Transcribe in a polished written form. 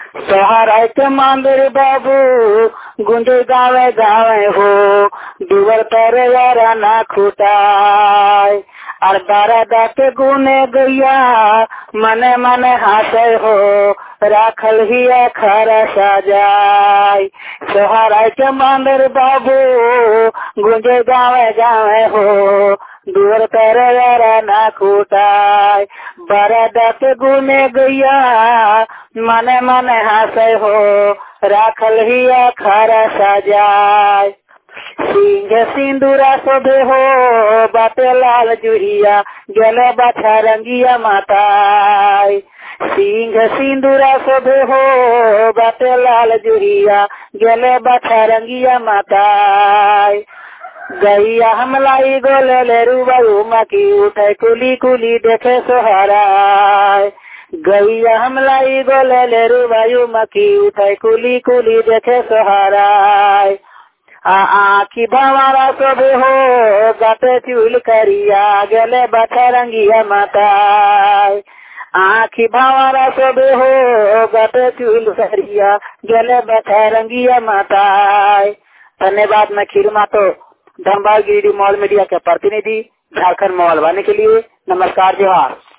सहारा के मंदिर बाबू गुंजे गावे गावे हो, दुवर पर यारा ना खुटाय। और बारादा के गुने गैया मने मने हासे हो, राखल ही खरा सजाय। सहारा के मंदिर बाबू गुंजे गावे गावे हो, दुवर पर यारा ना खुटाय। बारादा के गुने गैया मने मने हासे हो, राखल ही खरा सजाय। सिंह सिंदूरा शोभे हो, बाटे लाल जुहिया गले बाछा रंगिया माताय। सिंह सिंदूरा शोभे हो, बाटे लाल जुहिया गले बाछा रंगिया माताय। गैया हमलाई गोले ले रुबाऊ मकी उठे कुली कुली देखे सोहराय। गैया हमलाई गोले ले रुबाऊ मकी उठे कुली कुली देखे सोहराय। आखी भंवरा शोभे हो, बाटे चूल करिया गले बाछा रंगिया माताय। आखी भंवरा शोभे हो, बाटे चूल करिया गले बाछा रंगिया माताय। धन्यवाद। मैं खीरू मातो, धनबाद गिरिडीह मॉल मीडिया के प्रतिनिधि, झारखंड मॉल वाले के लिए नमस्कार, जोहार।